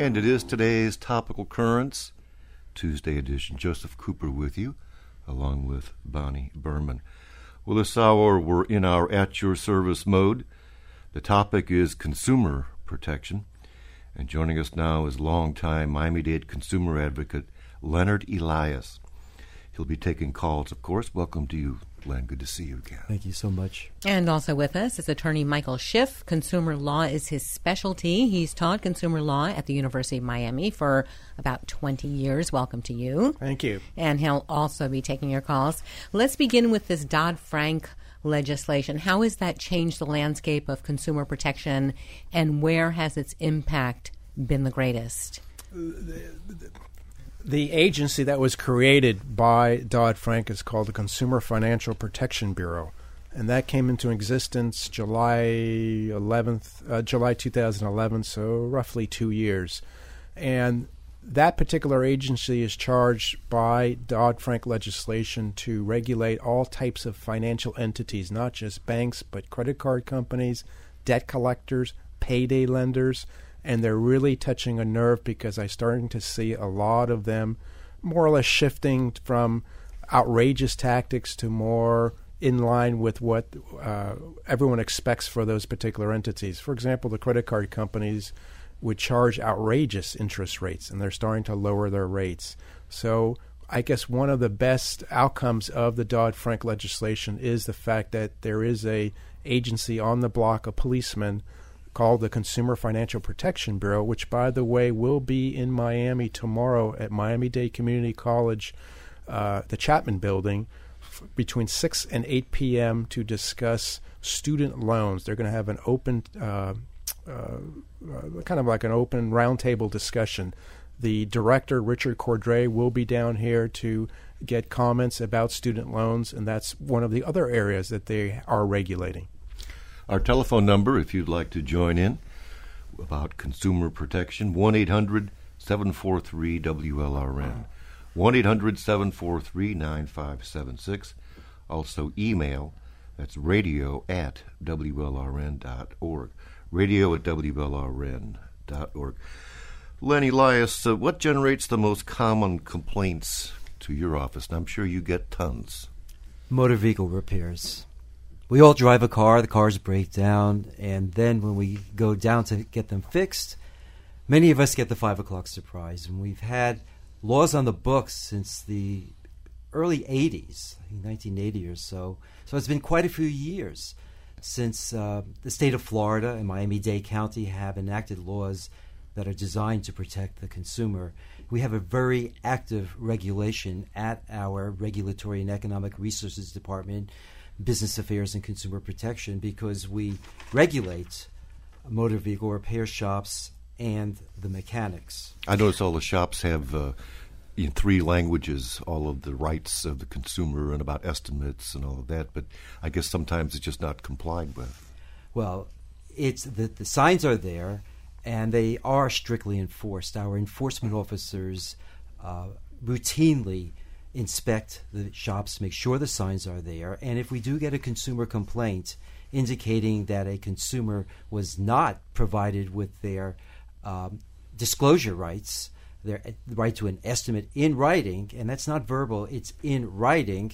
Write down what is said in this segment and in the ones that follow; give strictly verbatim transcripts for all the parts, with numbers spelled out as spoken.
And it is today's Topical Currents, Tuesday edition. Joseph Cooper with you, along with Bonnie Berman. Well, this hour we're in our At Your Service mode. The topic is consumer protection. And joining us now is longtime Miami-Dade consumer advocate Leonard Elias. He'll be taking calls, of course. Welcome to you, Len. Good to see you again. Thank you so much. And also with us is attorney Michael Schiff. Consumer law is his specialty. He's taught consumer law at the University of Miami for about twenty years. Welcome to you. Thank you. And he'll also be taking your calls. Let's begin with this Dodd-Frank legislation. How has that changed the landscape of consumer protection, and where has its impact been the greatest? The agency that was created by Dodd-Frank is called the Consumer Financial Protection Bureau, and that came into existence July eleventh, uh, July two thousand eleven, so roughly two years. And that particular agency is charged by Dodd-Frank legislation to regulate all types of financial entities, not just banks, but credit card companies, debt collectors, payday lenders. And they're really touching a nerve because I'm starting to see a lot of them more or less shifting from outrageous tactics to more in line with what uh, everyone expects for those particular entities. For example, the credit card companies would charge outrageous interest rates, and they're starting to lower their rates. So I guess one of the best outcomes of the Dodd-Frank legislation is the fact that there is a agency on the block, a policeman, called the Consumer Financial Protection Bureau, which, by the way, will be in Miami tomorrow at Miami-Dade Community College, uh, the Chapman Building, f- between six and eight p.m. to discuss student loans. They're going to have an open, uh, uh, uh, kind of like an open roundtable discussion. The director, Richard Cordray, will be down here to get comments about student loans, and that's one of the other areas that they are regulating. Our telephone number, if you'd like to join in about consumer protection, one eight hundred seven four three W L R N, one eight hundred seven four three nine five seven six. Also email, that's radio at W L R N dot org, radio at W L R N dot org. Len Elias, uh, what generates the most common complaints to your office? And I'm sure you get tons. Motor vehicle repairs. We all drive a car, the cars break down, and then when we go down to get them fixed, many of us get the five o'clock surprise. And we've had laws on the books since the early eighties, I think nineteen eighty or so. So it's been quite a few years since uh, the state of Florida and Miami-Dade County have enacted laws that are designed to protect the consumer. We have a very active regulation at our Regulatory and Economic Resources Department, Business Affairs and Consumer Protection, because we regulate motor vehicle repair shops and the mechanics. I notice all the shops have, uh, in three languages, all of the rights of the consumer and about estimates and all of that, but I guess sometimes it's just not complied with. Well, it's the, the signs are there, and they are strictly enforced. Our enforcement officers uh, routinely inspect the shops, make sure the signs are there, and if we do get a consumer complaint indicating that a consumer was not provided with their um, disclosure rights, their right to an estimate in writing, and that's not verbal, it's in writing,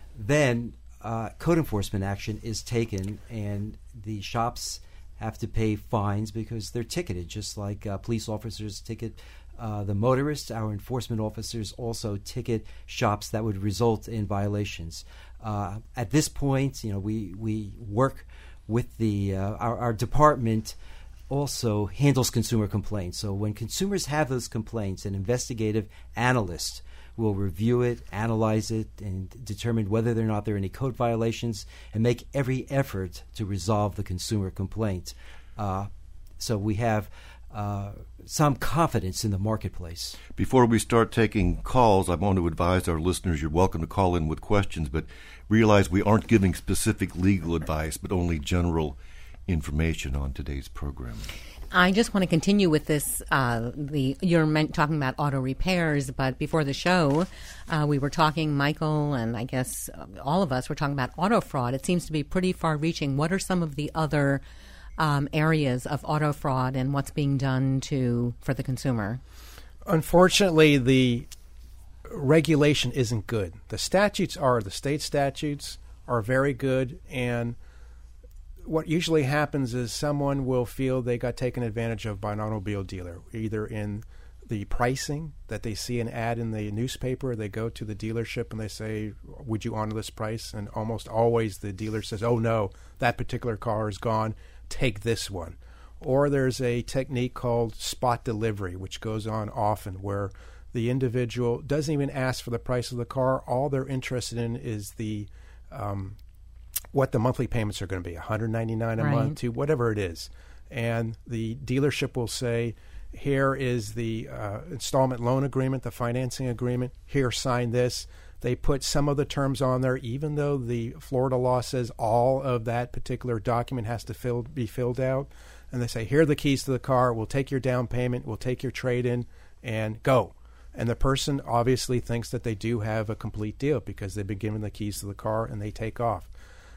then uh, code enforcement action is taken, and the shops have to pay fines because they're ticketed, just like uh, police officers ticket Uh, the motorists. Our enforcement officers also ticket shops that would result in violations. Uh, at this point, you know, we we work with the uh, our, our department also handles consumer complaints. So when consumers have those complaints, an investigative analyst will review it, analyze it, and determine whether or not there are any code violations, and make every effort to resolve the consumer complaint. Uh, so we have Uh, some confidence in the marketplace. Before we start taking calls, I want to advise our listeners you're welcome to call in with questions, but realize we aren't giving specific legal advice, but only general information on today's program. I just want to continue with this. Uh, the you're meant talking about auto repairs, but before the show, uh, we were talking, Michael, and I guess all of us were talking about auto fraud. It seems to be pretty far-reaching. What are some of the other um, areas of auto fraud and what's being done to for the consumer? Unfortunately, the regulation isn't good. The statutes are, the state statutes are very good, and what usually happens is someone will feel they got taken advantage of by an automobile dealer, either in the pricing that they see an ad in the newspaper. They go to the dealership and they say, would you honor this price? And almost always the dealer says, oh no, that particular car is gone, take this one. Or there's a technique called spot delivery, which goes on often, where the individual doesn't even ask for the price of the car. All they're interested in is the um, what the monthly payments are going to be, one hundred ninety-nine dollars a Right. month to whatever it is. And the dealership will say, here is the uh, installment loan agreement, the financing agreement. Here, sign this. They put some of the terms on there, even though the Florida law says all of that particular document has to fill, be filled out. And they say, here are the keys to the car. We'll take your down payment. We'll take your trade-in and go. And the person obviously thinks that they do have a complete deal because they've been given the keys to the car and they take off.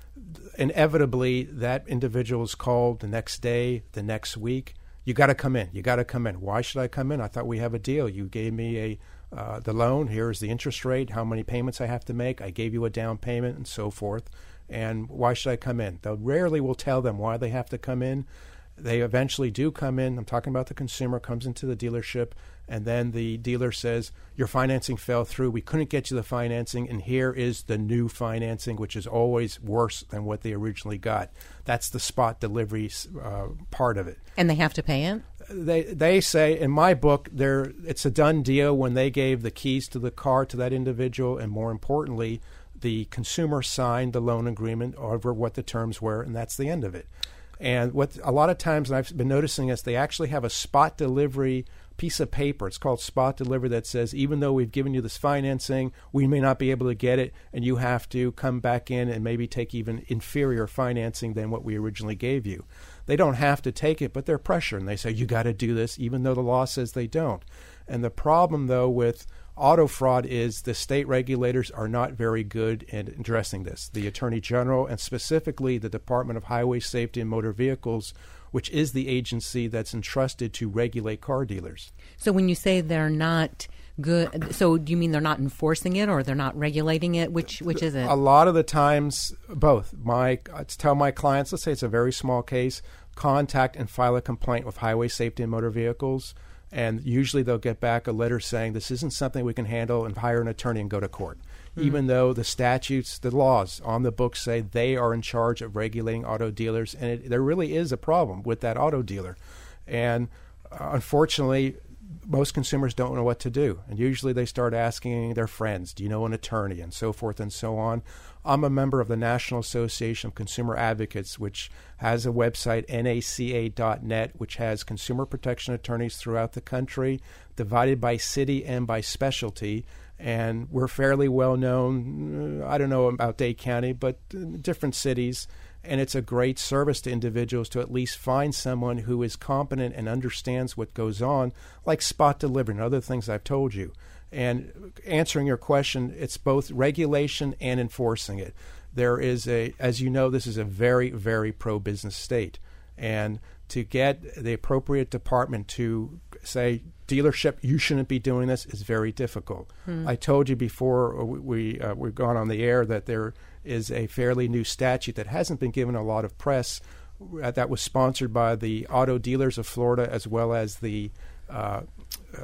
Inevitably, that individual is called the next day, the next week. You got to come in. You got to come in. Why should I come in? I thought we have a deal. You gave me a uh, the loan. Here's the interest rate, how many payments I have to make. I gave you a down payment and so forth. And why should I come in? They rarely will tell them why they have to come in. They eventually do come in. I'm talking about the consumer comes into the dealership, and then the dealer says, your financing fell through. We couldn't get you the financing, and here is the new financing, which is always worse than what they originally got. That's the spot delivery uh, part of it. And they have to pay it? They they say, in my book, there it's a done deal when they gave the keys to the car to that individual, and more importantly, the consumer signed the loan agreement over what the terms were, and that's the end of it. And what a lot of times, and I've been noticing is they actually have a spot delivery piece of paper. It's called spot delivery that says, even though we've given you this financing, we may not be able to get it, and you have to come back in and maybe take even inferior financing than what we originally gave you. They don't have to take it, but they're pressured, and they say, you got to do this, even though the law says they don't. And the problem, though, with auto fraud is the state regulators are not very good at addressing this. The Attorney General, and specifically the Department of Highway Safety and Motor Vehicles, which is the agency that's entrusted to regulate car dealers. So when you say they're not good, so do you mean they're not enforcing it or they're not regulating it? Which which is it? A lot of the times, both. My, I tell my clients, let's say it's a very small case, contact and file a complaint with Highway Safety and Motor Vehicles. And usually they'll get back a letter saying this isn't something we can handle, and hire an attorney and go to court. Mm-hmm. Even though the statutes, the laws on the books say they are in charge of regulating auto dealers, and it, there really is a problem with that auto dealer. And uh, unfortunately, most consumers don't know what to do. And usually they start asking their friends, do you know an attorney, and so forth and so on. I'm a member of the National Association of Consumer Advocates, which has a website, N A C A dot net, which has consumer protection attorneys throughout the country, divided by city and by specialty. And we're fairly well known, I don't know about Dade County, but different cities. And it's a great service to individuals to at least find someone who is competent and understands what goes on, like spot delivery and other things I've told you. And answering your question, it's both regulation and enforcing it. There is a, as you know, this is a very, very pro-business state. And to get the appropriate department to say, dealership, you shouldn't be doing this, is very difficult. Hmm. I told you before we, uh, we've gone on the air that there is a fairly new statute that hasn't been given a lot of press uh, that was sponsored by the Auto Dealers of Florida as well as the uh, uh,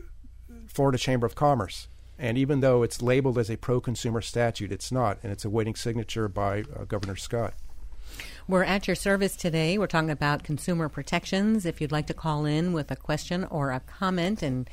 Florida Chamber of Commerce. And even though it's labeled as a pro-consumer statute, it's not, and it's awaiting signature by uh, Governor Scott. We're at your service today. We're talking about consumer protections. If you'd like to call in with a question or a comment and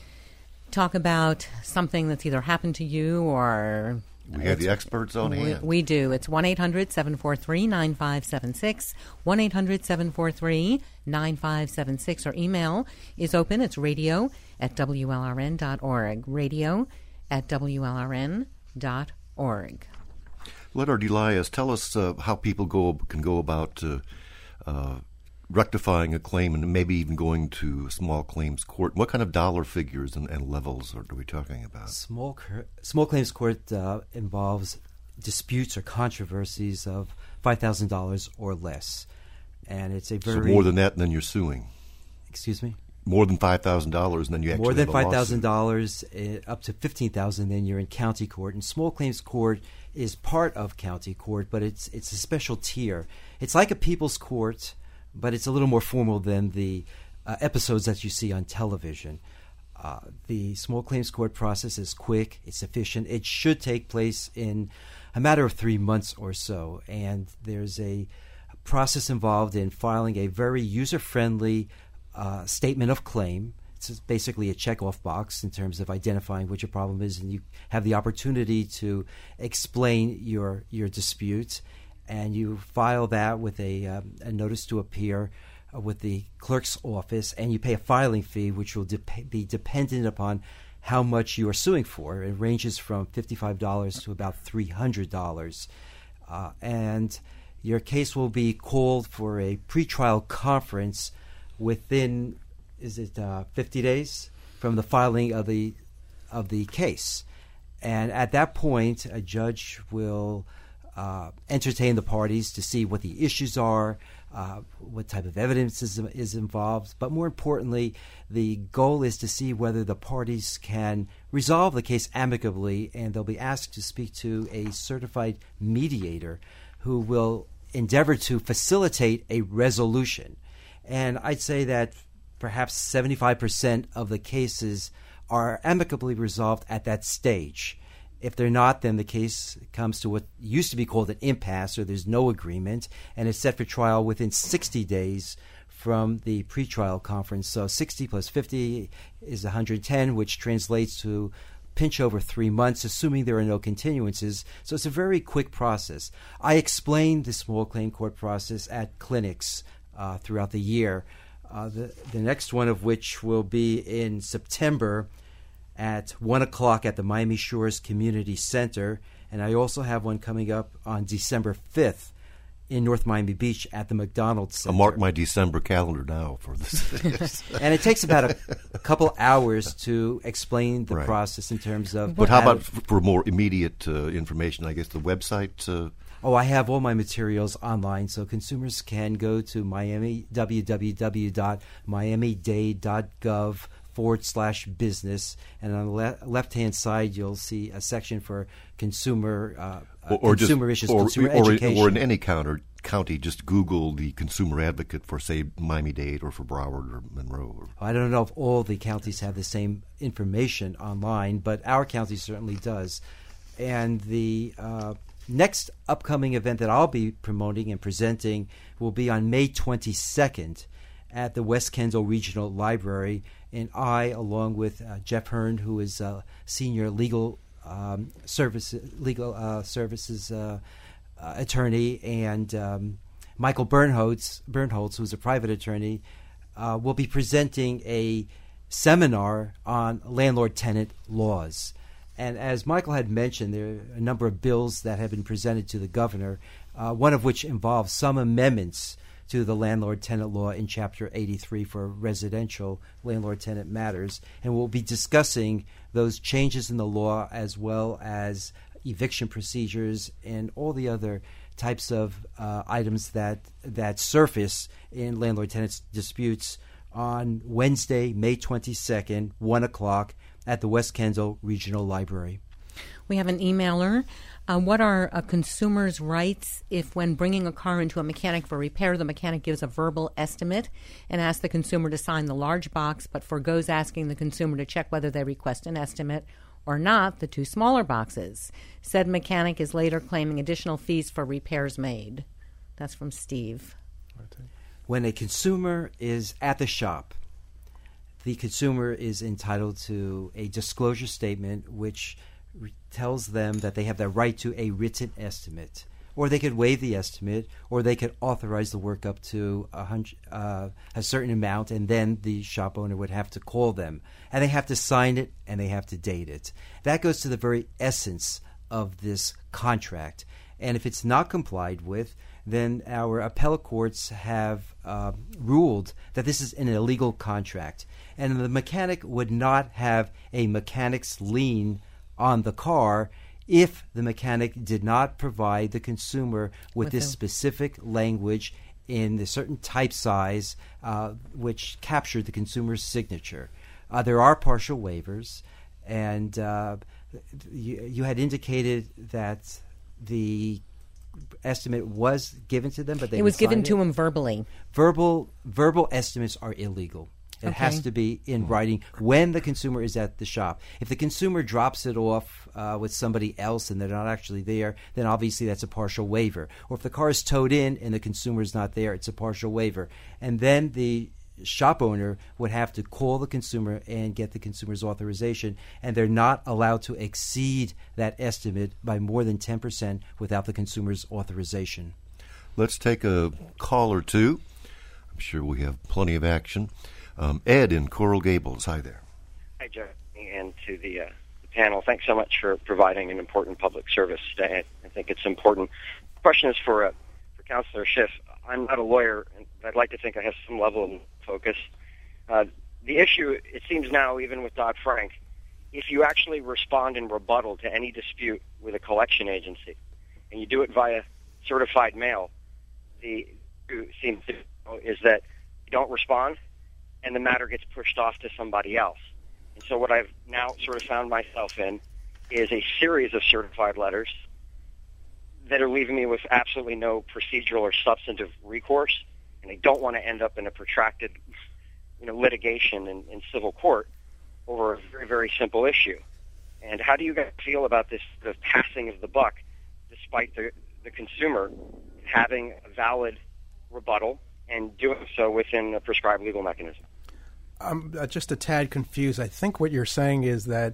talk about something that's either happened to you or... We have the experts on we, hand. We do. It's one eight hundred seven four three nine five seven six, one eight hundred seven four three nine five seven six. Our email is open. It's radio at W L R N dot org. Radio at W L R N dot org. Leonard Elias, tell us uh, how people go can go about uh, uh, rectifying a claim and maybe even going to a small claims court. What kind of dollar figures and, and levels are, are we talking about? Small small claims court uh, involves disputes or controversies of five thousand dollars or less. And it's a So very more than that, and then you're suing. excuse me. More than five thousand dollars, and then you actually More than have a five lawsuit. thousand dollars, uh, up to fifteen thousand. Then you're in county court, and small claims court is part of county court, but it's it's a special tier. It's like a people's court, but it's a little more formal than the uh, episodes that you see on television. Uh, the small claims court process is quick, it's efficient. It should take place in a matter of three months or so, and there's a process involved in filing a very user-friendly uh, statement of claim. It's basically a check-off box in terms of identifying what your problem is, and you have the opportunity to explain your your dispute, and you file that with a, um, a notice to appear uh, with the clerk's office, and you pay a filing fee, which will de- be dependent upon how much you are suing for. It ranges from fifty-five dollars to about three hundred dollars, uh, and your case will be called for a pretrial conference within, is it uh, fifty days from the filing of the of the case. And at that point, a judge will uh, entertain the parties to see what the issues are, uh, what type of evidence is, is involved. But more importantly, the goal is to see whether the parties can resolve the case amicably, and they'll be asked to speak to a certified mediator who will endeavor to facilitate a resolution. And I'd say that perhaps seventy-five percent of the cases are amicably resolved at that stage. If they're not, then the case comes to what used to be called an impasse, or there's no agreement, and it's set for trial within sixty days from the pretrial conference. So sixty plus fifty is one hundred ten, which translates to pinch over three months, assuming there are no continuances. So it's a very quick process. I explained the small claim court process at clinics uh, throughout the year. Uh, the, the next one of which will be in September at one o'clock at the Miami Shores Community Center. And I also have one coming up on December fifth in North Miami Beach at the McDonald's Center. I'll mark my December calendar now for this. And it takes about a, a couple hours to explain the Right. process in terms of... But how how- about f- for more immediate uh, information? I guess the website. Uh, Oh, I have all my materials online, so consumers can go to Miami, www.miami-dade.gov forward slash business, and on the le- left-hand side, you'll see a section for consumer uh, or, or consumer just, issues, or, consumer or, education. or in any counter, county, just Google the consumer advocate for, say, Miami-Dade or for Broward or Monroe. Or, I don't know if all the counties have the same information online, but our county certainly does. And the uh, next upcoming event that I'll be promoting and presenting will be on May twenty-second at the West Kendall Regional Library. And I, along with uh, Jeff Hearn, who is a senior legal um, services legal uh, services uh, uh, attorney, and um, Michael Bernholtz, Bernholtz, who's a private attorney, uh, will be presenting a seminar on landlord-tenant laws. And as Michael had mentioned, there are a number of bills that have been presented to the governor, uh, one of which involves some amendments to the landlord-tenant law in Chapter eighty-three for residential landlord-tenant matters. And we'll be discussing those changes in the law, as well as eviction procedures and all the other types of uh, items that, that surface in landlord-tenant disputes on Wednesday, May twenty-second, one o'clock, at the West Kendall Regional Library. We have an emailer. Uh, what are a consumer's rights if, when bringing a car into a mechanic for repair, the mechanic gives a verbal estimate and asks the consumer to sign the large box, but forgoes asking the consumer to check whether they request an estimate or not, the two smaller boxes? Said mechanic is later claiming additional fees for repairs made. That's from Steve. When a consumer is at the shop, the consumer is entitled to a disclosure statement which re- tells them that they have the right to a written estimate, or they could waive the estimate, or they could authorize the work up to a, hundred, uh, a certain amount, and then the shop owner would have to call them, and they have to sign it, and they have to date it. That goes to the very essence of this contract, and if it's not complied with, then our appellate courts have uh, ruled that this is an illegal contract. And the mechanic would not have a mechanic's lien on the car if the mechanic did not provide the consumer with, With this a- specific language in the certain type size uh, which captured the consumer's signature. Uh, there are partial waivers, and uh, you, you had indicated that the estimate was given to them, but they it was given it. to them verbally. Verbal verbal estimates are illegal. It Okay. has to be in writing when the consumer is at the shop. If the consumer drops it off uh, with somebody else and they're not actually there, then obviously that's a partial waiver. Or if the car is towed in and the consumer is not there, it's a partial waiver. And then the shop owner would have to call the consumer and get the consumer's authorization, and they're not allowed to exceed that estimate by more than ten percent without the consumer's authorization. Let's take a call or two. I'm sure we have plenty of action. Um, Ed in Coral Gables. Hi there. Hi, Jeremy, and to the, uh, the panel. Thanks so much for providing an important public service today. I think it's important. The question is for uh, for Councilor Schiff. I'm not a lawyer, and I'd like to think I have some level of focus. Uh, the issue, it seems now, even with Dodd-Frank, if you actually respond in rebuttal to any dispute with a collection agency, and you do it via certified mail, the issue seems to is that you don't respond, and the matter gets pushed off to somebody else. And so what I've now sort of found myself in is a series of certified letters that are leaving me with absolutely no procedural or substantive recourse, and I don't want to end up in a protracted, you know, litigation in, in civil court over a very, very simple issue. And how do you guys feel about this, the passing of the buck, despite the, the consumer having a valid rebuttal and doing so within a prescribed legal mechanism? I'm uh, just a tad confused. I think what you're saying is that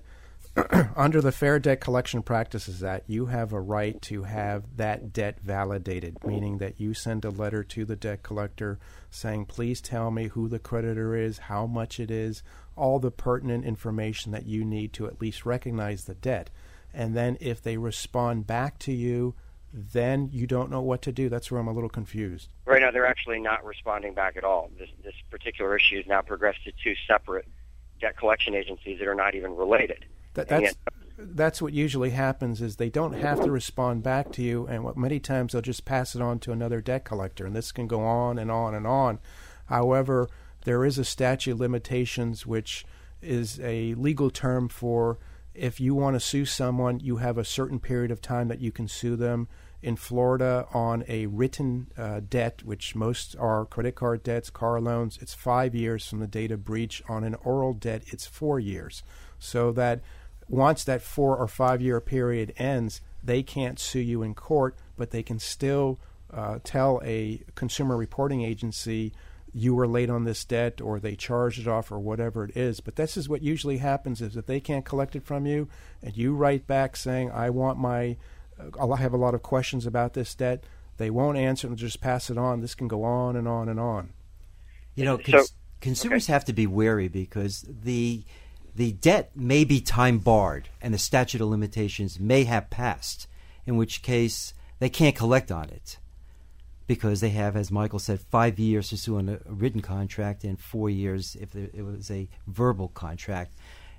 under the Fair Debt Collection Practices Act, you have a right to have that debt validated, meaning that you send a letter to the debt collector saying, please tell me who the creditor is, how much it is, all the pertinent information that you need to at least recognize the debt. And then if they respond back to you, then you don't know what to do. That's where I'm a little confused. Right now, they're actually not responding back at all. This, this particular issue has now progressed to two separate debt collection agencies that are not even related. That, that's that's what usually happens is they don't have to respond back to you, and what many times they'll just pass it on to another debt collector, and this can go on and on and on. However, there is a statute of limitations, which is a legal term for if you want to sue someone, you have a certain period of time that you can sue them. In Florida, on a written uh, debt, which most are credit card debts, car loans, it's five years from the date of breach. On an oral debt, it's four years. So that once that four or five year period ends, they can't sue you in court, but they can still uh, tell a consumer reporting agency you were late on this debt, or they charged it off, or whatever it is. But this is what usually happens is if they can't collect it from you and you write back saying, I want my, uh, I have a lot of questions about this debt, they won't answer and just pass it on. This can go on and on and on. You know, So- cons- consumers have to be wary because the the debt may be time barred and the statute of limitations may have passed, in which case they can't collect on it because they have, as Michael said, five years to sue on a written contract and four years if there, it was a verbal contract.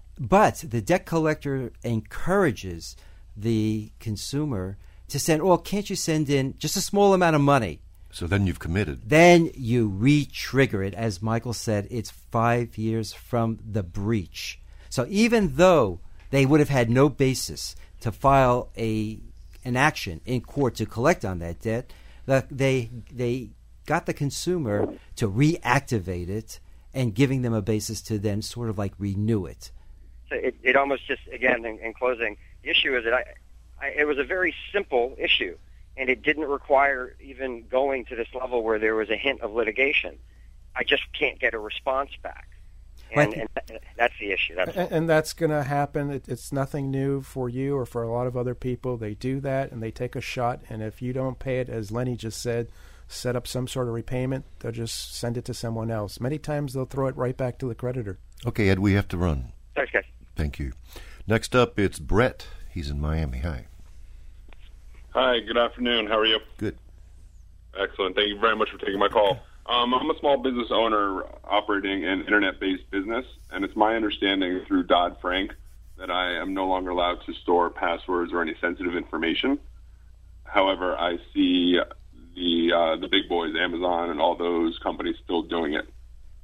But the debt collector encourages the consumer to send, oh, can't you send in just a small amount of money? So then you've committed. Then you re-trigger it. As Michael said, it's five years from the breach. So even though they would have had no basis to file a an action in court to collect on that debt, the, they they got the consumer to reactivate it and giving them a basis to then sort of like renew it. So it, it almost just, again, in, in closing, the issue is that I, I, it was a very simple issue, and it didn't require even going to this level where there was a hint of litigation. I just can't get a response back. And, Right. and that, that's the issue. That's And, and that's going to happen. It, it's nothing new for you or for a lot of other people. They do that, and they take a shot, and if you don't pay it, as Lenny just said, set up some sort of repayment, they'll just send it to someone else. Many times they'll throw it right back to the creditor. Okay, Ed, we have to run. Thanks, guys. Thank you. Next up, it's Brett. He's in Miami. Hi. Hi, good afternoon. How are you? Good. Excellent. Thank you very much for taking my call. Um, I'm a small business owner operating an internet-based business, and it's my understanding through Dodd-Frank that I am no longer allowed to store passwords or any sensitive information. However, I see the uh, the big boys, Amazon and all those companies, still doing it?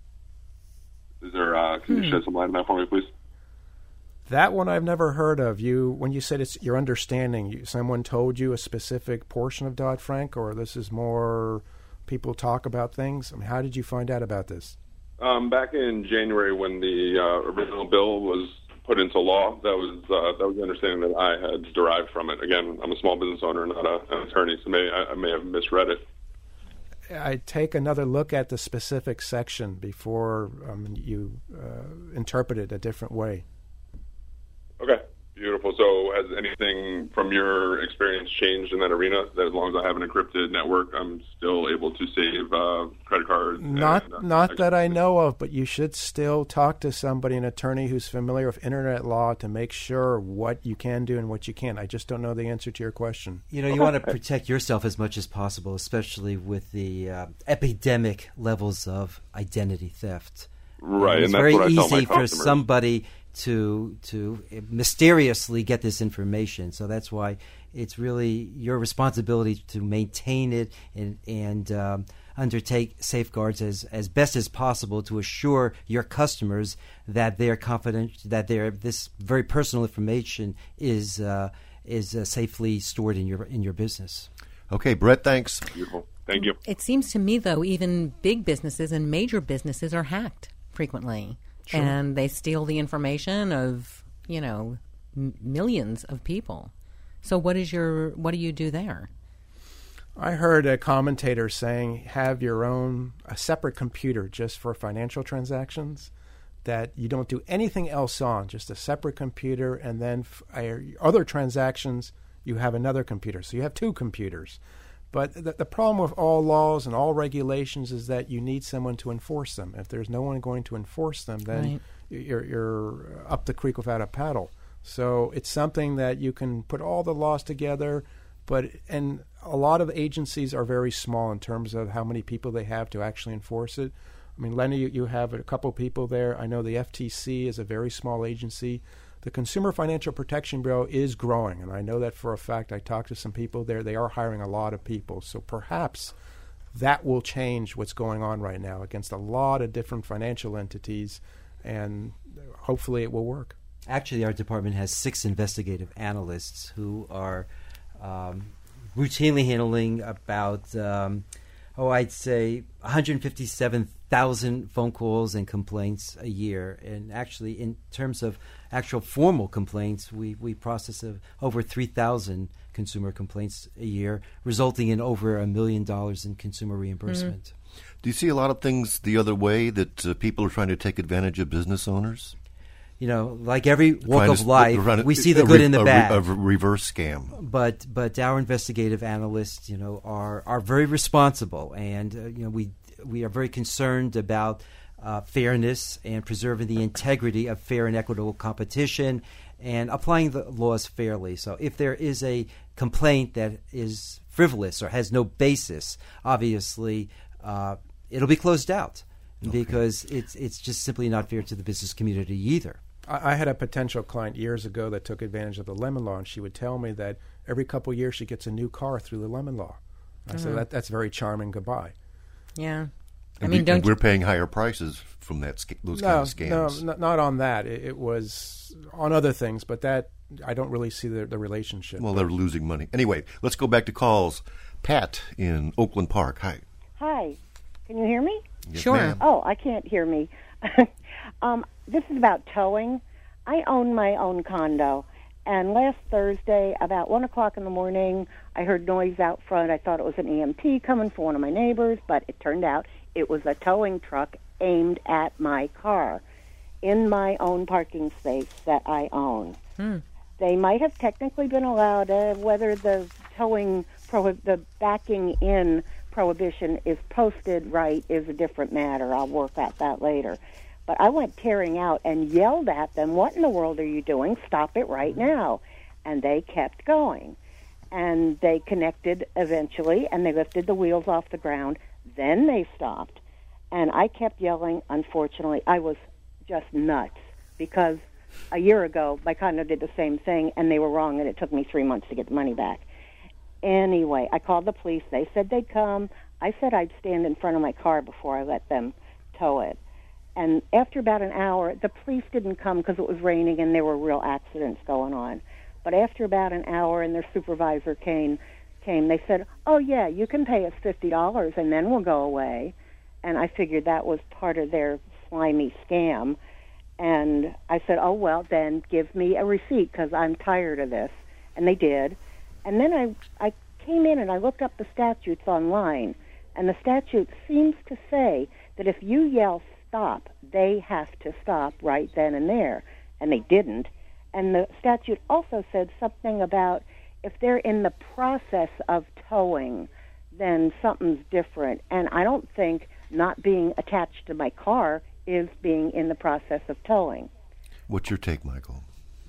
Is there? Uh, can Hmm. you shed some light on that for me, please? That one I've never heard of. You, when you said it's your understanding, you, someone told you a specific portion of Dodd-Frank, or this is more people talk about things? I mean, how did you find out about this? Um, back in January, when the uh, original bill was put into law, that was uh, that was the understanding that I had derived from it. Again, I'm a small business owner, not a, an attorney, so may, I, I may have misread it. I take another look at the specific section before um, you uh, interpret it a different way. Okay, beautiful. So has anything from your experience changed in that arena? That as long as I have an encrypted network, I'm still able to save uh, credit cards? Not and, uh, not that I know of, but you should still talk to somebody, an attorney who's familiar with internet law, to make sure what you can do and what you can't. I just don't know the answer to your question. You know, you want to protect yourself as much as possible, especially with the uh, epidemic levels of identity theft. Right, And and it's that's very what I tell my easy for customers. somebody to to mysteriously get this information. So that's why it's really your responsibility to maintain it and and um, undertake safeguards as, as best as possible to assure your customers that they're confident that their this very personal information is uh, is uh, safely stored in your in your business. Okay, Brett, thanks. Beautiful. Thank you. It seems to me, though, even big businesses and major businesses are hacked frequently. Sure. And they steal the information of, you know, m- millions of people. So what is your what do you do there? I heard a commentator saying have your own, a separate computer just for financial transactions, that you don't do anything else on, just a separate computer, and then f- other transactions, you have another computer. So you have two computers. But the, the problem with all laws and all regulations is that you need someone to enforce them. If there's no one going to enforce them, then Right. you're, you're up the creek without a paddle. So it's something that you can put all the laws together, but and a lot of agencies are very small in terms of how many people they have to actually enforce it. I mean, Lenny, you, you have a couple people there. I know the F T C is a very small agency. The Consumer Financial Protection Bureau is growing, and I know that for a fact. I talked to some people there. They are hiring a lot of people. So perhaps that will change what's going on right now against a lot of different financial entities, and hopefully it will work. Actually, our department has six investigative analysts who are um, routinely handling about, um, oh, I'd say one hundred fifty-seven thousand phone calls and complaints a year. And actually, in terms of actual formal complaints, we, we process of over three thousand consumer complaints a year, resulting in over a million dollars in consumer reimbursement. Mm-hmm. Do you see a lot of things the other way, that uh, people are trying to take advantage of business owners? You know, like every walk Trying of to- life, trying to- we see the a good re- and the a re- bad. A re- reverse scam. But but our investigative analysts, you know, are are very responsible, and uh, you know we we are very concerned about uh, fairness and preserving the integrity of fair and equitable competition, and applying the laws fairly. So if there is a complaint that is frivolous or has no basis, obviously uh, it'll be closed out, okay, because it's it's just simply not fair to the business community either. I had a potential client years ago that took advantage of the lemon law, and she would tell me that every couple of years she gets a new car through the lemon law. I Uh-huh. said, that, that's very charming. Goodbye. Yeah. I And mean, we, don't and we're paying higher prices from that sca- those No, kind of scams. no, n- not on that. It, it was on other things, but that I don't really see the, the relationship. Well, they're losing money. Anyway, let's go back to calls. Pat in Oakland Park. Hi. Hi. Can you hear me? Yes, Sure. ma'am. Oh, I can't hear me. um, this is about towing. I own my own condo, and last Thursday, about one o'clock in the morning, I heard noise out front. I thought it was an E M T coming for one of my neighbors, but it turned out it was a towing truck aimed at my car in my own parking space that I own. Hmm. They might have technically been allowed, uh, whether the towing, prohi- the backing in prohibition is posted right is a different matter. I'll work out that later. But I went tearing out and yelled at them, what in the world are you doing? Stop it right now. And they kept going. And they connected eventually, and they lifted the wheels off the ground. Then they stopped. And I kept yelling. Unfortunately, I was just nuts because a year ago, my condo did the same thing, and they were wrong, and it took me three months to get the money back. Anyway, I called the police. They said they'd come. I said I'd stand in front of my car before I let them tow it. And after about an hour, the police didn't come because it was raining and there were real accidents going on. But after about an hour and their supervisor came, came, they said, oh, yeah, you can pay us fifty dollars and then we'll go away. And I figured that was part of their slimy scam. And I said, oh, well, then give me a receipt because I'm tired of this. And they did. And then I, I came in and I looked up the statutes online. And the statute seems to say that if you yell stop, they have to stop right then and there. And they didn't. And the statute also said something about if they're in the process of towing, then something's different. And I don't think not being attached to my car is being in the process of towing. What's your take, Michael?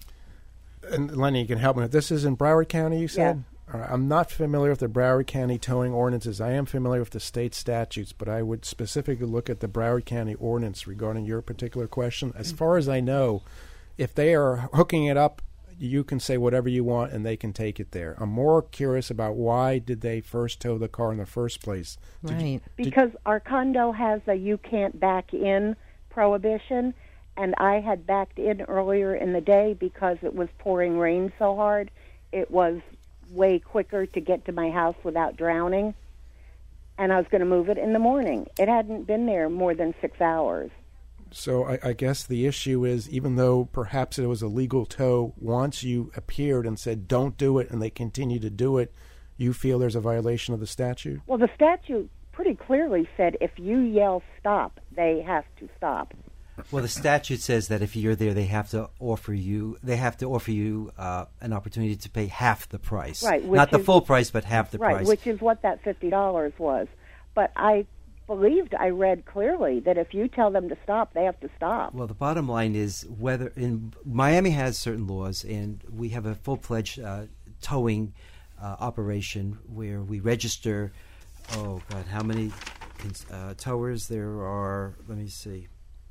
And Lenny, you can help me. This is in Broward County, you said? Yeah. All right. I'm not familiar with the Broward County towing ordinances. I am familiar with the state statutes, but I would specifically look at the Broward County ordinance regarding your particular question. As far as I know, if they are hooking it up, you can say whatever you want and they can take it there. I'm more curious about why did they first tow the car in the first place? Did Right. you- did- Because our condo has a you can't back in prohibition, and I had backed in earlier in the day because it was pouring rain so hard. It was way quicker to get to my house without drowning, and I was going to move it in the morning. It hadn't been there more than six hours. So I, I guess the issue is, even though perhaps it was a legal tow, once you appeared and said don't do it and they continue to do it, you feel there's a violation of the statute? Well, the statute pretty clearly said if you yell stop, they have to stop. Well, the statute says that if you're there, they have to offer you they have to offer you uh, an opportunity to pay half the price, Right, which not the is- full price, but half the Right, price. which is what that fifty dollars was. But I believed I read clearly that if you tell them to stop, they have to stop. Well, the bottom line is whether in Miami has certain laws, and we have a full-fledged uh, towing uh, operation where we register. Oh God, how many cons- uh, towers there are? Let me see.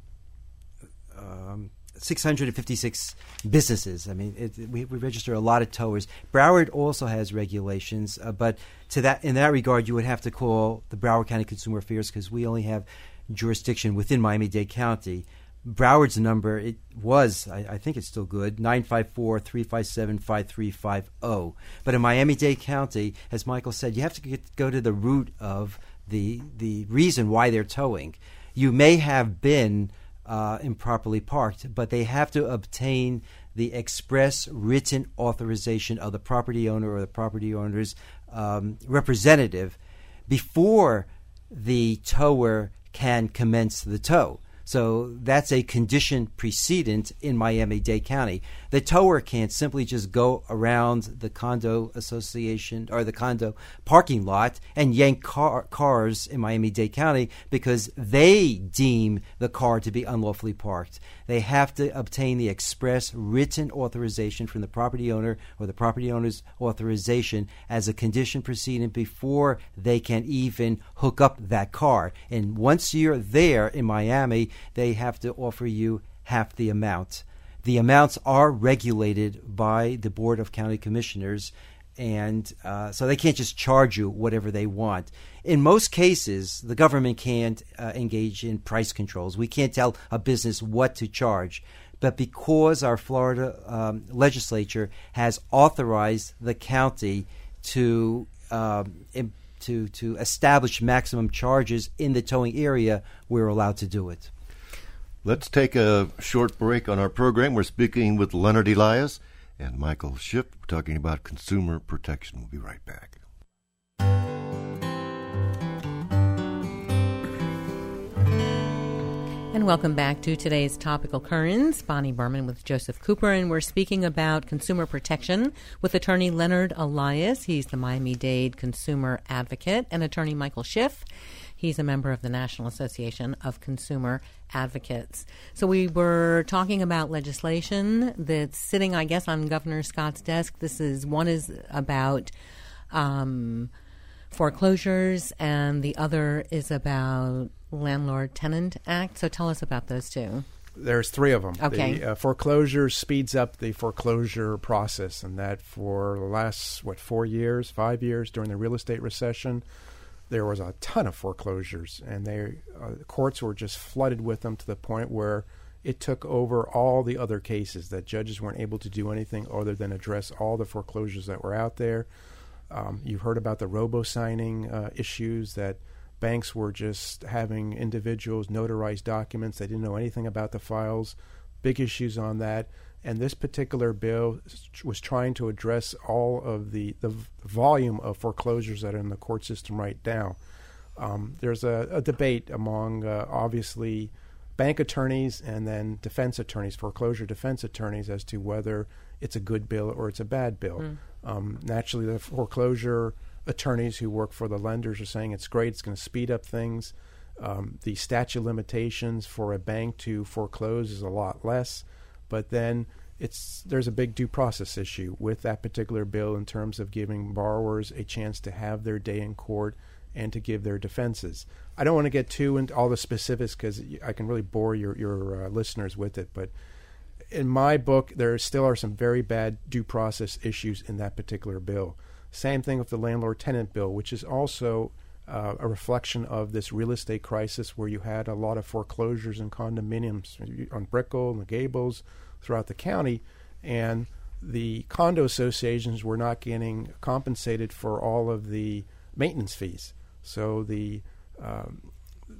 Um, six hundred fifty-six businesses. I mean, it, we, we register a lot of towers. Broward also has regulations, uh, but to that in that regard, you would have to call the Broward County Consumer Affairs because we only have jurisdiction within Miami-Dade County. Broward's number, it was, I, I think it's still good, nine five four, three five seven, five three five zero. But in Miami-Dade County, as Michael said, you have to get, go to the root of the the reason why they're towing. You may have been uh, improperly parked, but they have to obtain the express written authorization of the property owner or the property owner's um, representative before the tower can commence the tow. So that's a condition precedent in Miami-Dade County. The tower can't simply just go around the condo association or the condo parking lot and yank car, cars in Miami-Dade County because they deem the car to be unlawfully parked. They have to obtain the express written authorization from the property owner or the property owner's authorization as a condition precedent before they can even hook up that car. And once you're there in Miami, they have to offer you half the amount. The amounts are regulated by the Board of County Commissioners, and uh, so they can't just charge you whatever they want. In most cases, the government can't uh, engage in price controls. We can't tell a business what to charge. But because our Florida um, legislature has authorized the county to um, im- to to establish maximum charges in the towing area, we're allowed to do it. Let's take a short break on our program. We're speaking with Leonard Elias and Michael Schiff. We're talking about consumer protection. We'll be right back. And welcome back to today's Topical Currents. Bonnie Berman with Joseph Cooper, and we're speaking about consumer protection with attorney Leonard Elias. He's the Miami-Dade consumer advocate, and attorney Michael Schiff. He's a member of the National Association of Consumer Advocates. So we were talking about legislation that's sitting, I guess, on Governor Scott's desk. This is one is about um, foreclosures, and the other is about Landlord-Tenant Act. So tell us about those two. There's three of them. Okay. The uh, foreclosure speeds up the foreclosure process, and that for the last, what, four years, five years during the real estate recession, there was a ton of foreclosures, and they uh, the courts were just flooded with them to the point where it took over all the other cases, that judges weren't able to do anything other than address all the foreclosures that were out there. Um, you've heard about the robo-signing uh, issues, that banks were just having individuals notarize documents. They didn't know anything about the files. Big issues on that. And this particular bill was trying to address all of the, the volume of foreclosures that are in the court system right now. Um, there's a, a debate among, uh, obviously, bank attorneys and then defense attorneys, foreclosure defense attorneys, as to whether it's a good bill or it's a bad bill. Mm. Um, naturally, the foreclosure attorneys who work for the lenders are saying it's great, it's going to speed up things. Um, the statute of limitations for a bank to foreclose is a lot less, but then it's there's a big due process issue with that particular bill in terms of giving borrowers a chance to have their day in court and to give their defenses. I don't want to get too into all the specifics because I can really bore your, your uh, listeners with it, but in my book, there still are some very bad due process issues in that particular bill. Same thing with the landlord-tenant bill, which is also uh, a reflection of this real estate crisis where you had a lot of foreclosures and condominiums on Brickell and the Gables throughout the county, and the condo associations were not getting compensated for all of the maintenance fees. So the um,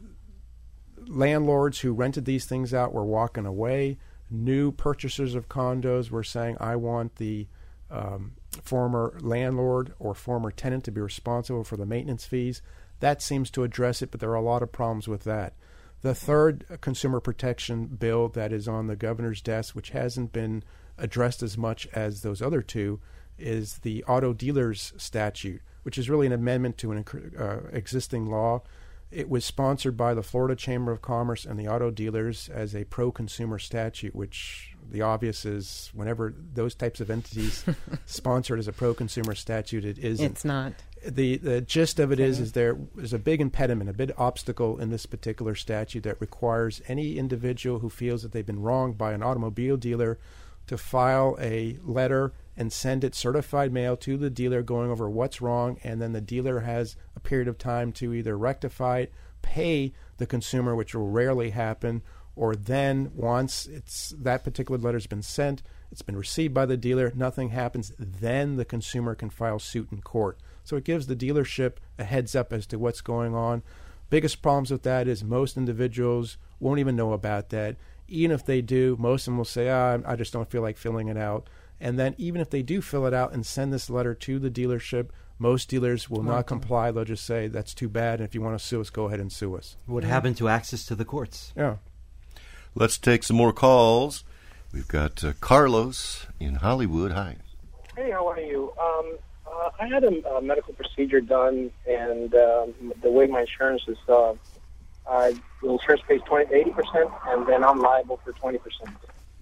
landlords who rented these things out were walking away. New purchasers of condos were saying, I want the um, former landlord or former tenant to be responsible for the maintenance fees. That seems to address it, but there are a lot of problems with that. The third consumer protection bill that is on the governor's desk, which hasn't been addressed as much as those other two, is the auto dealers statute, which is really an amendment to an uh, existing law. It was sponsored by the Florida Chamber of Commerce and the auto dealers as a pro-consumer statute, which the obvious is whenever those types of entities sponsor it as a pro-consumer statute, it isn't. It's not. The the gist of it okay. is, is there is a big impediment, a big obstacle in this particular statute that requires any individual who feels that they've been wronged by an automobile dealer to file a letter and send it certified mail to the dealer going over what's wrong, and then the dealer has a period of time to either rectify it, pay the consumer, which will rarely happen, or then once it's that particular letter's been sent, it's been received by the dealer, nothing happens, then the consumer can file suit in court. So it gives the dealership a heads up as to what's going on. Biggest problems with that is most individuals won't even know about that. Even if they do, most of them will say, ah, I just don't feel like filling it out. And then even if they do fill it out and send this letter to the dealership, most dealers will not comply. They'll just say, that's too bad, and if you want to sue us, go ahead and sue us. What happened to access to the courts? Yeah. Let's take some more calls. We've got uh, Carlos in Hollywood. Hi. Hey, how are you? Um, uh, I had a, a medical procedure done, and um, the way my insurance is, uh, uh, the insurance pays twenty, eighty percent, and then I'm liable for twenty percent.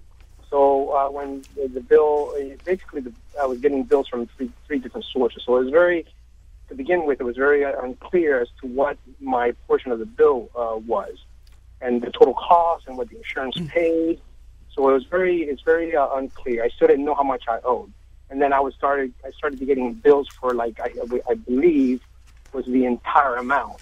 So uh, when the, the bill, basically the, I was getting bills from three, three different sources. So it was very, to begin with, it was very unclear as to what my portion of the bill uh, was, and the total cost and what the insurance paid. So it was very, it's very uh, unclear. I still didn't know how much I owed. And then I was started, I started getting bills for like, I, I believe was the entire amount.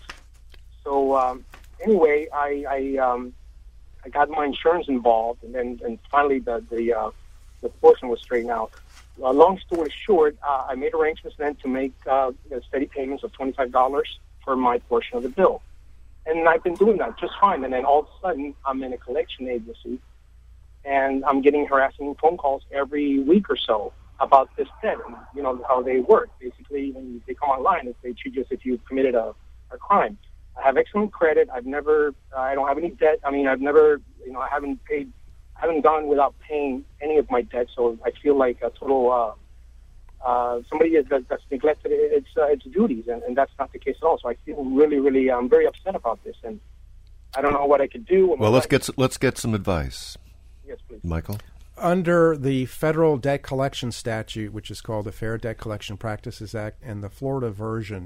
So um, anyway, I, I, um, I got my insurance involved, and then and finally the the, uh, the portion was straightened out. Uh, long story short, uh, I made arrangements then to make uh, steady payments of twenty-five dollars for my portion of the bill. And I've been doing that just fine. And then all of a sudden, I'm in a collection agency, and I'm getting harassing phone calls every week or so about this debt, and you know how they work. Basically, when they come online, they treat you as if you've committed a, a crime. I have excellent credit. I've never, uh, I don't have any debt. I mean, I've never, you know, I haven't paid, I haven't gone without paying any of my debt. So I feel like a total, uh, uh, somebody that's, that's neglected its, uh, its duties, and, and that's not the case at all. So I feel really, really, I'm very upset about this, and I don't know what I could do. Well, let's get some, let's get some advice. Yes, please, Michael. Under the federal debt collection statute, which is called the Fair Debt Collection Practices Act, and the Florida version,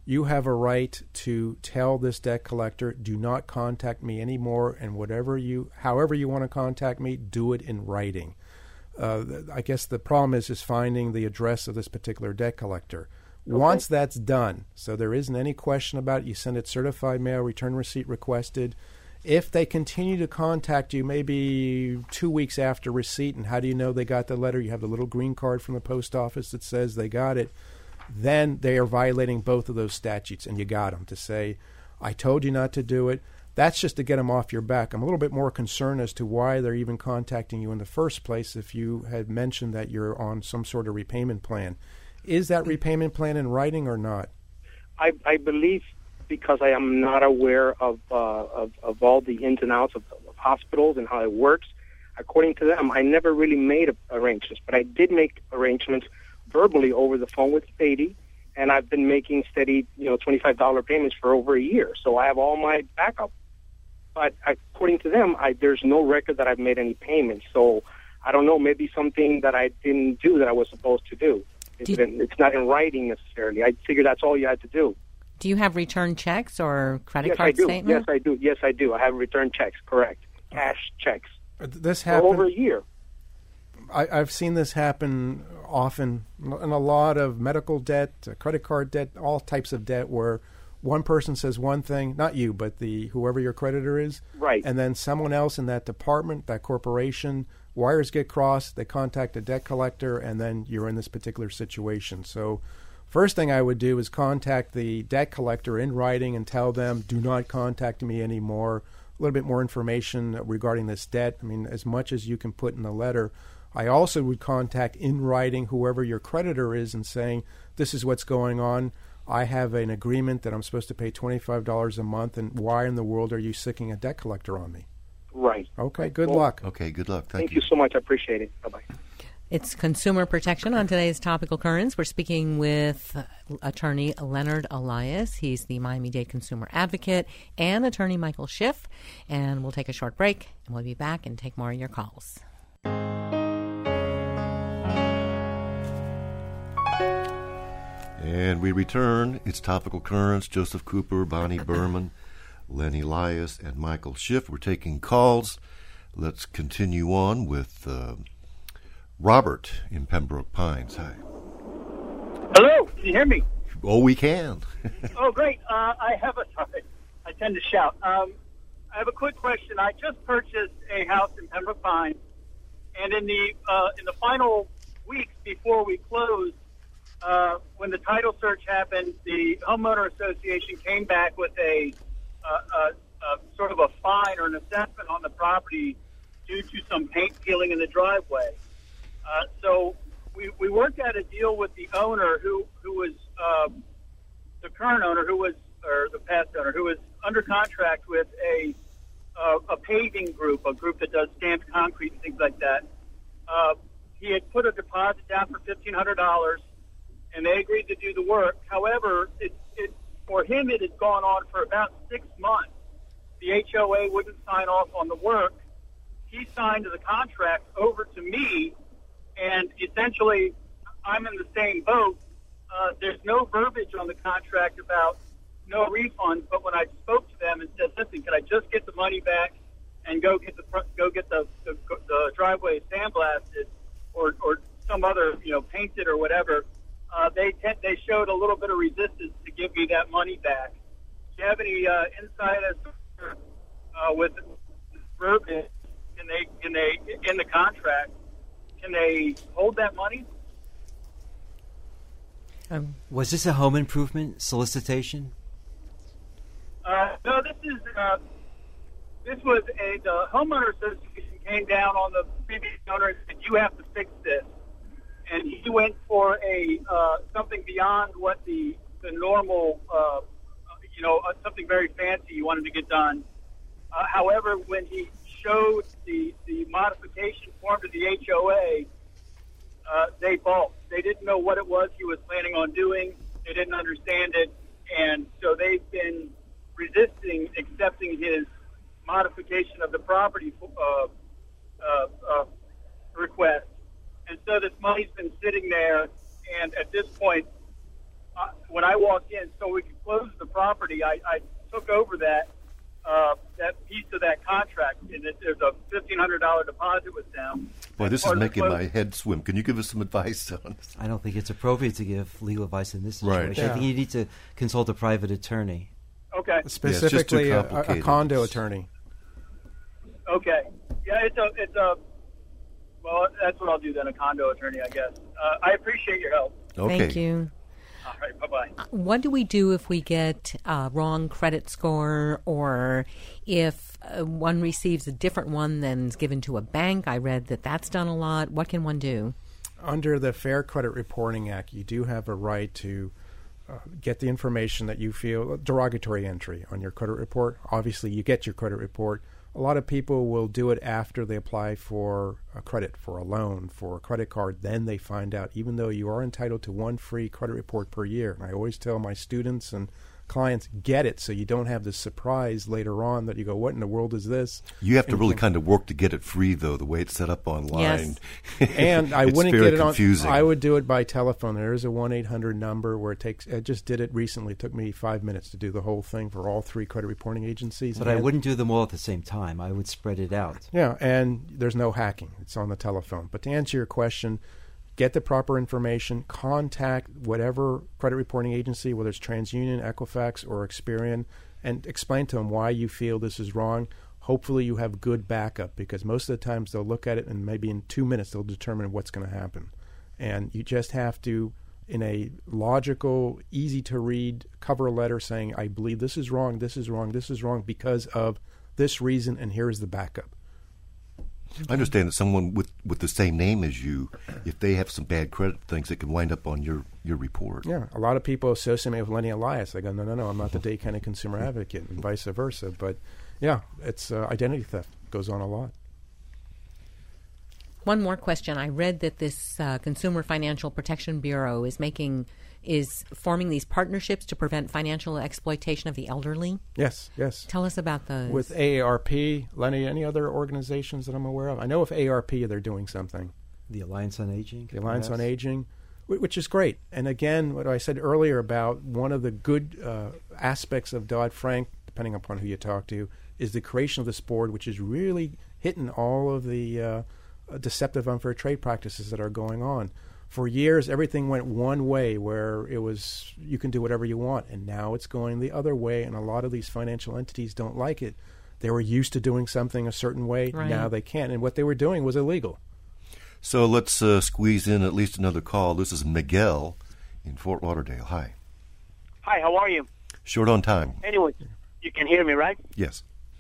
you have a right to tell this debt collector, do not contact me anymore, and whatever you, however you want to contact me, do it in writing. Uh, I guess the problem is just finding the address of this particular debt collector. Okay. Once that's done, so there isn't any question about it, you send it certified mail, return receipt requested. If they continue to contact you maybe two weeks after receipt, and how do you know they got the letter? You have the little green card from the post office that says they got it. Then they are violating both of those statutes, and you got them to say, I told you not to do it. That's just to get them off your back. I'm a little bit more concerned as to why they're even contacting you in the first place if you had mentioned that you're on some sort of repayment plan. Is that repayment plan in writing or not? I, I believe, because I am not aware of, uh, of of all the ins and outs of, of hospitals and how it works, according to them, I never really made arrangements, but I did make arrangements verbally over the phone with Spady, and I've been making steady, you know, twenty-five dollars payments for over a year. So I have all my backup. But according to them, I, there's no record that I've made any payments. So I don't know, maybe something that I didn't do that I was supposed to do. It's, do you, it's not in writing necessarily. I figured that's all you had to do. Do you have return checks or credit yes, card I do. statement? Yes, I do. Yes, I do. I have return checks, correct. Cash checks. This for happened over a year. I, I've seen this happen often in a lot of medical debt, uh, credit card debt, all types of debt where one person says one thing, not you, but the whoever your creditor is. Right. And then someone else in that department, that corporation, wires get crossed, they contact a debt collector, and then you're in this particular situation. So first thing I would do is contact the debt collector in writing and tell them, do not contact me anymore. A little bit more information regarding this debt. I mean, as much as you can put in the letter. I also would contact in writing whoever your creditor is and saying, this is what's going on. I have an agreement that I'm supposed to pay twenty-five dollars a month, and why in the world are you sicking a debt collector on me? Right. Okay, good well, luck. Okay, good luck. Thank, Thank you. you so much. I appreciate it. Bye-bye. It's consumer protection on today's Topical Currents. We're speaking with attorney Leonard Elias. He's the Miami-Dade consumer advocate, and attorney Michael Schiff. And we'll take a short break, and we'll be back and take more of your calls. And we return. It's Topical Currents. Joseph Cooper, Bonnie Berman, Len Elias, and Michael Schiff. We're taking calls. Let's continue on with uh, Robert in Pembroke Pines. Hi. Hello. Can you hear me? Oh, we can. Oh, great. Uh, I have a sorry. I tend to shout. Um, I have a quick question. I just purchased a house in Pembroke Pines, and in the uh, in the final weeks before we closed, Uh, when the title search happened, the homeowner association came back with a, uh, a, a sort of a fine or an assessment on the property due to some paint peeling in the driveway. Uh, so we, we worked out a deal with the owner who, who was um, the current owner who was, or the past owner, who was under contract with a, uh, a paving group, a group that does stamped concrete and things like that. Uh, he had put a deposit down for fifteen hundred dollars. And they agreed to do the work. However, it, it, for him, it had gone on for about six months. The H O A wouldn't sign off on the work. He signed the contract over to me, and essentially, I'm in the same boat. Uh, there's no verbiage on the contract about no refund, but when I spoke to them and said, "Listen, can I just get the money back and go get the go get the the, the driveway sandblasted or or some other you know painted or whatever?" Uh, they te- they showed a little bit of resistance to give me that money back. Do you have any uh, insight as to uh, with verbiage? Can they can they in the contract? Can they hold that money? Um, was this a home improvement solicitation? Uh, no, this is uh, this was a the homeowner association came down on the previous owner and said, "You have to fix this." And he went for a uh, something beyond what the the normal, uh, you know, uh, something very fancy he wanted to get done. Uh, however, when he showed the the modification form to the H O A, uh, they balked. They didn't know what it was he was planning on doing. They didn't understand it, and so they've been resisting accepting his modification of the property uh, uh, uh, request. And so this money's been sitting there, and at this point, uh, when I walked in, so we could close the property, I, I took over that uh, that piece of that contract, and it, there's a fifteen hundred dollars deposit with them. Boy, this is Part of the making close- my head swim. Can you give us some advice on this? I don't think it's appropriate to give legal advice in this Right. situation. Yeah. I think you need to consult a private attorney. Okay. Specifically, too a, a complicated. condo attorney. Okay. Yeah, it's a, it's a, well, that's what I'll do then, a condo attorney, I guess. Uh, I appreciate your help. Okay. Thank you. All right, bye-bye. What do we do if we get a wrong credit score, or if uh, one receives a different one than's given to a bank? I read that that's done a lot. What can one do? Under the Fair Credit Reporting Act, you do have a right to uh, get the information that you feel, derogatory entry on your credit report. Obviously, you get your credit report. A lot of people will do it after they apply for a credit, for a loan, for a credit card. Then they find out, even though you are entitled to one free credit report per year. And I always tell my students and clients, get it so you don't have this surprise later on that you go, what in the world is this? You have to And really can- kind of work to get it free, though, the way it's set up online. And I It's wouldn't very get it confusing. on. I would do it by telephone. There is a one eight hundred number where it takes. I just did it recently. It took me five minutes to do the whole thing for all three credit reporting agencies. But I And- wouldn't do them all at the same time. I would spread it out. Yeah, and there's no hacking. It's on the telephone. But to answer your question, get the proper information. Contact whatever credit reporting agency, whether it's TransUnion, Equifax, or Experian, and explain to them why you feel this is wrong. Hopefully you have good backup, because most of the times they'll look at it and maybe in two minutes they'll determine what's going to happen. And you just have to, in a logical, easy-to-read cover letter saying, I believe this is wrong, this is wrong, this is wrong because of this reason, and here is the backup. I understand that someone with, with the same name as you, if they have some bad credit things, it can wind up on your, your report. Yeah, a lot of people associate me with Lenny Elias. They go, no, no, no, I'm not the Dade County consumer advocate, and vice versa. But, yeah, it's uh, identity theft goes on a lot. One more question. I read that this uh, Consumer Financial Protection Bureau is making is forming these partnerships to prevent financial exploitation of the elderly. Yes, yes. Tell us about those. With A A R P, Lenny, any other organizations that I'm aware of? I know with A A R P they're doing something. The Alliance on Aging. The Alliance on perhaps? Aging, wh- which is great. And again, what I said earlier about one of the good uh, aspects of Dodd-Frank, depending upon who you talk to, is the creation of this board, which is really hitting all of the uh, deceptive, unfair trade practices that are going on. For years, everything went one way, where it was you can do whatever you want, and now it's going the other way, and a lot of these financial entities don't like it. They were used to doing something a certain way, Right. now they can't, and what they were doing was illegal. So let's uh, squeeze in at least another call. This is Miguel in Fort Lauderdale. Hi. Hi, how are you? Short on time. Anyway, you can hear me, right? Yes.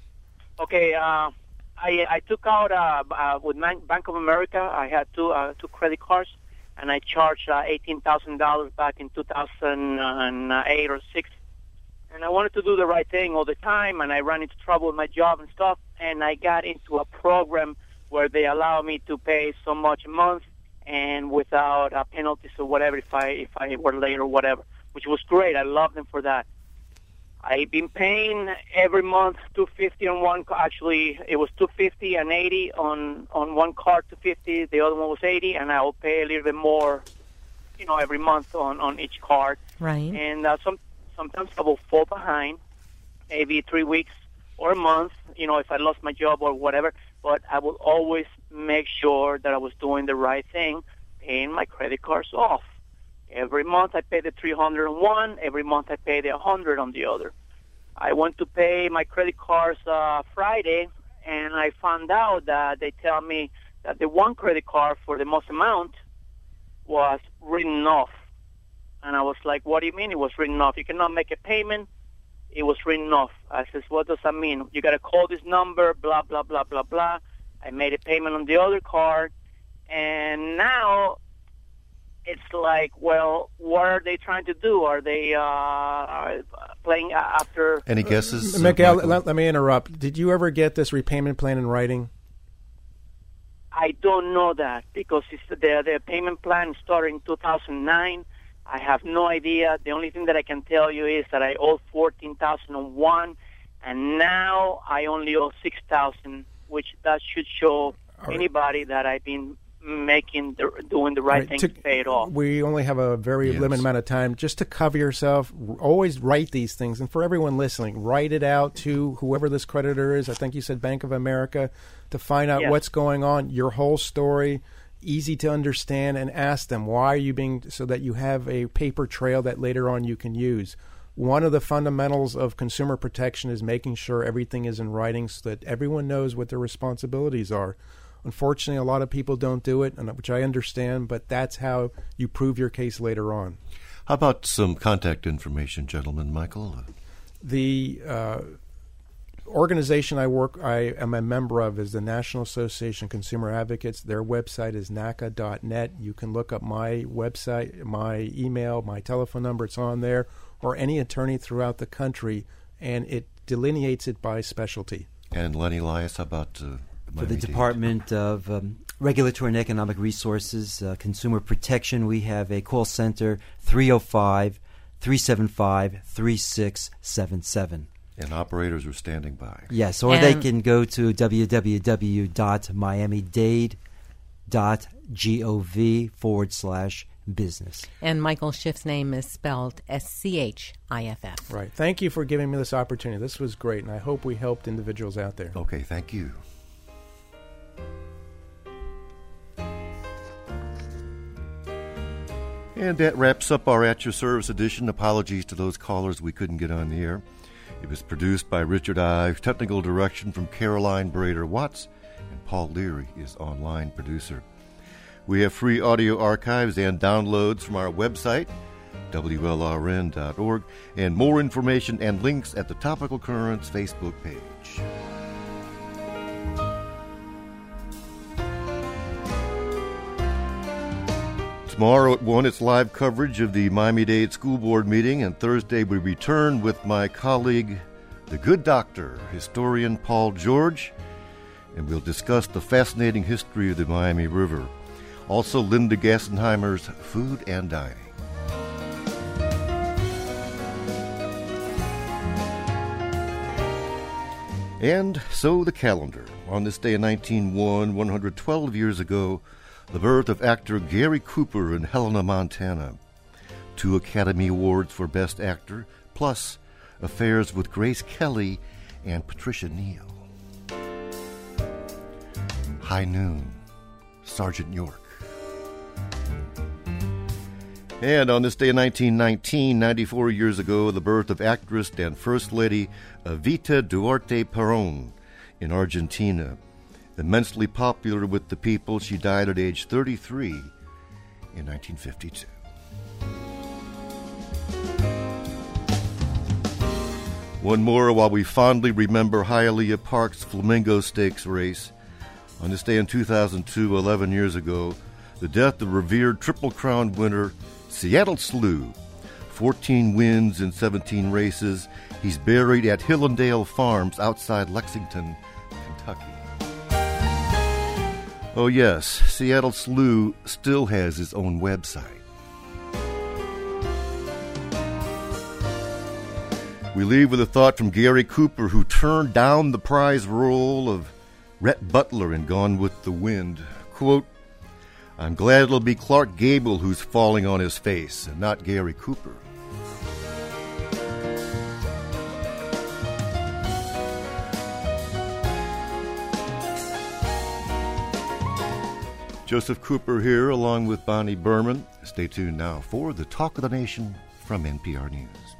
Okay, uh, I I took out uh, uh, with Man- Bank of America. I had two uh, two credit cards, and I charged uh, eighteen thousand dollars back in two thousand eight or six. And I wanted to do the right thing all the time, and I ran into trouble with my job and stuff. And I got into a program where they allow me to pay so much a month, and without uh, penalties or whatever if I if I were late or whatever, which was great. I love them for that. I've been paying every month two fifty on one. Actually, it was two fifty and eighty on on one card, two fifty. The other one was eighty, and I will pay a little bit more, you know, every month on on each card. Right. And uh, some sometimes I will fall behind, maybe three weeks or a month. You know, if I lost my job or whatever. But I will always make sure that I was doing the right thing, paying my credit cards off. Every month I pay the three hundred on one. Every month I pay the one hundred on the other. I went to pay my credit cards uh, Friday, and I found out that they tell me that the one credit card for the most amount was written off. And I was like, what do you mean it was written off? You cannot make a payment. It was written off. I says, what does that mean? You got to call this number, blah, blah, blah, blah, blah. I made a payment on the other card, and now it's like, well, what are they trying to do? Are they uh, playing after... Any guesses? Uh, uh, Miguel, Michael? let, let me interrupt. Did you ever get this repayment plan in writing? I don't know that because it's the, the payment plan started in two thousand nine. I have no idea. The only thing that I can tell you is that I owe fourteen thousand one, and now I only owe six thousand, which that should show right. anybody that I've been making the, doing the right, Right, thing to- to pay it off. We only have a very Yes. limited amount of time. Just to cover yourself, r- always write these things. And for everyone listening, write it out to whoever this creditor is. I think you said Bank of America, to find out Yes. what's going on, your whole story, easy to understand, and ask them, why are you being, so that you have a paper trail that later on you can use. One of the fundamentals of consumer protection is making sure everything is in writing so that everyone knows what their responsibilities are. Unfortunately, a lot of people don't do it, and which I understand, but that's how you prove your case later on. How about some contact information, gentlemen? Michael? The uh, organization I work, I am a member of, is the National Association of Consumer Advocates. Their website is N A C A dot net. You can look up my website, my email, my telephone number. It's on there, or any attorney throughout the country, and it delineates it by specialty. And Lenny Elias, how about uh, For the Miami-Dade? Department of um, Regulatory and Economic Resources, uh, Consumer Protection, we have a call center, three oh five, three seven five, three six seven seven. And operators are standing by. Yes, or they And- can go to w w w dot miami dade dot gov forward slash business. And Michael Schiff's name is spelled S C H I F F. Right. Thank you for giving me this opportunity. This was great, and I hope we helped individuals out there. Okay, thank you. And that wraps up our At Your Service edition. Apologies to those callers we couldn't get on the air. It was produced by Richard Ives, technical direction from Caroline Brader Watts, and Paul Leary is online producer. We have free audio archives and downloads from our website, W L R N dot org, and more information and links at the Topical Currents Facebook page. Tomorrow at one, it's live coverage of the Miami-Dade School Board meeting, and Thursday we return with my colleague, the good doctor, historian Paul George, and we'll discuss the fascinating history of the Miami River. Also, Linda Gassenheimer's Food and Dining. And so the calendar. On this day in nineteen oh one, one hundred twelve years ago, the birth of actor Gary Cooper in Helena, Montana. Two Academy Awards for Best Actor, plus affairs with Grace Kelly and Patricia Neal. High Noon, Sergeant York. And on this day in nineteen nineteen, ninety-four years ago, the birth of actress and First Lady Evita Duarte Perón in Argentina. Immensely popular with the people, she died at age thirty-three in nineteen fifty-two. One more while we fondly remember Hialeah Park's Flamingo Stakes race. On this day in two thousand two, eleven years ago, the death of revered Triple Crown winner Seattle Slew. fourteen wins in seventeen races. He's buried at Hillendale Farms outside Lexington, Kentucky. Oh yes, Seattle Slew still has his own website. We leave with a thought from Gary Cooper, who turned down the prize role of Rhett Butler in Gone with the Wind. Quote, "I'm glad it'll be Clark Gable who's falling on his face, and not Gary Cooper." Joseph Cooper here, along with Bonnie Berman. Stay tuned now for the Talk of the Nation from N P R News.